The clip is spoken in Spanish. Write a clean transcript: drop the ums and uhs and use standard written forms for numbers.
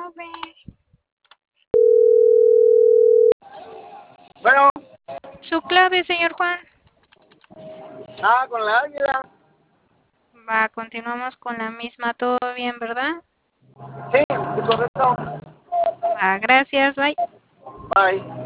9. Bueno, Su clave, señor Juan. con la águila. Va, continuamos con la misma. Todo bien, ¿verdad? Sí, correcto. Va, gracias. Bye. Bye.